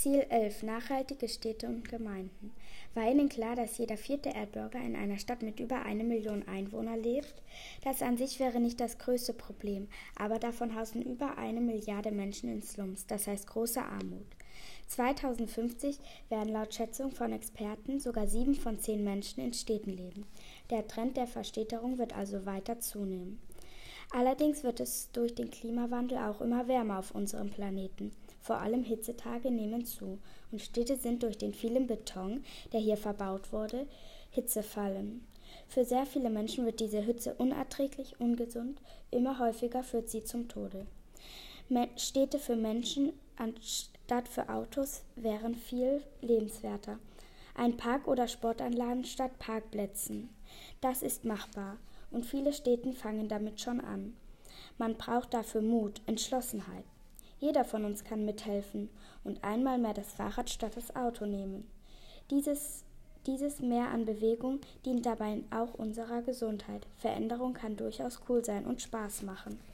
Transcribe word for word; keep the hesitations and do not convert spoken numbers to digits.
Ziel elf. Nachhaltige Städte und Gemeinden. War Ihnen klar, dass jeder vierte Erdbürger in einer Stadt mit über eine Million Einwohnern lebt? Das an sich wäre nicht das größte Problem, aber davon hausen über eine Milliarde Menschen in Slums, das heißt große Armut. zweitausendfünfzig werden laut Schätzung von Experten sogar sieben von zehn Menschen in Städten leben. Der Trend der Verstädterung wird also weiter zunehmen. Allerdings wird es durch den Klimawandel auch immer wärmer auf unserem Planeten. Vor allem Hitzetage nehmen zu und Städte sind durch den vielen Beton, der hier verbaut wurde, Hitzefallen. Für sehr viele Menschen wird diese Hitze unerträglich, ungesund, immer häufiger führt sie zum Tode. Städte für Menschen anstatt für Autos wären viel lebenswerter. Ein Park oder Sportanlagen statt Parkplätzen. Das ist machbar und viele Städte fangen damit schon an. Man braucht dafür Mut, Entschlossenheit. Jeder von uns kann mithelfen und einmal mehr das Fahrrad statt das Auto nehmen. Dieses, dieses Mehr an Bewegung dient dabei auch unserer Gesundheit. Veränderung kann durchaus cool sein und Spaß machen.